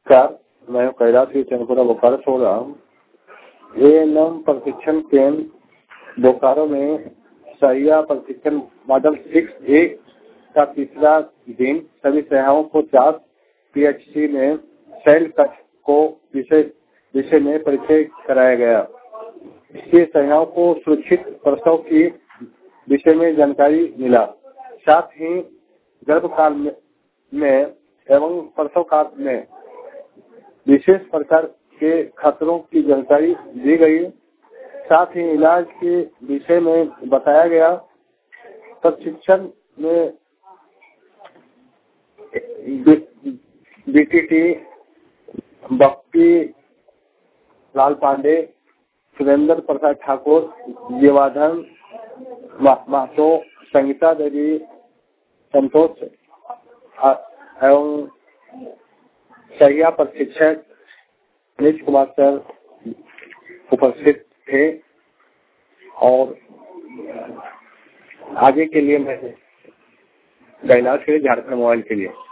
नमस्कार, मैं कैलाश चंदपुरा बोकारो से बोल रहा हूँ। एएनएम प्रशिक्षण केंद्र बोकारो में सहिया प्रशिक्षण मॉडल 6A का तीसरा दिन सभी सहायकों को 4 PHC में सेल कक्ष को विषय में परिचय कराया गया। इससे सहायकों को सुरक्षित प्रसव की विषय में जानकारी मिला। साथ ही गर्भकाल में एवं प्रसव काल में विशेष प्रकार के खतरों की जानकारी दी गई। साथ ही इलाज के विषय में बताया गया। प्रशिक्षण में BTT, बप्पी लाल पांडे, सुरेंद्र प्रसाद ठाकुर, जीवाधन महतो, संगीता देवी, संतोष एवं सहिया प्रशिक्षक नीच कुमार सर उपस्थित थे। और आगे के लिए मैं कैलाश के झारखंड मोबाइल के लिए